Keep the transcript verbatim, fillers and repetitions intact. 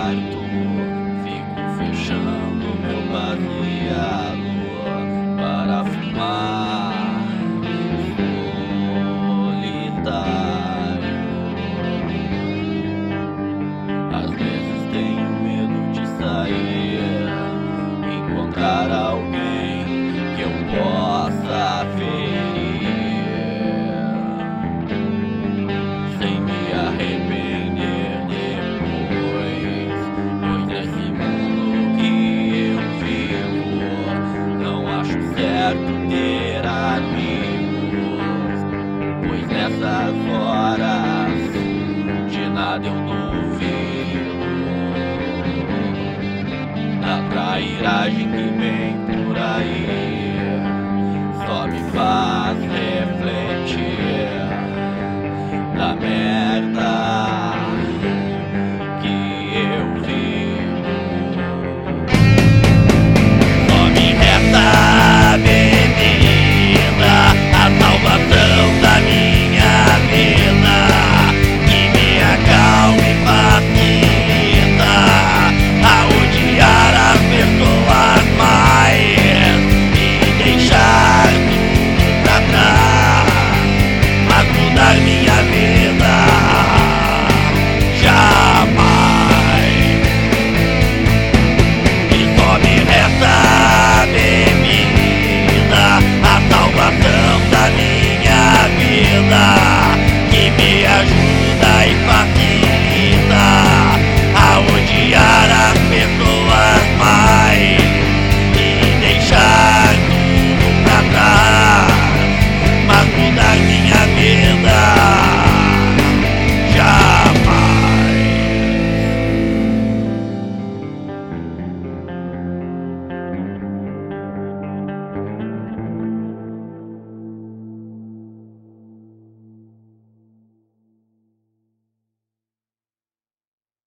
quarto, fico fechando meu baseado para fumar solitário. Às vezes tenho medo de sair, encontrar alguém que eu possa ferir, sem me arrepender depois. Pois nesse mundo que eu vivo, não acho certo ter amigos, pois nessas horas de nada eu duvido. A trairagem que vem por aí só me faz refletir.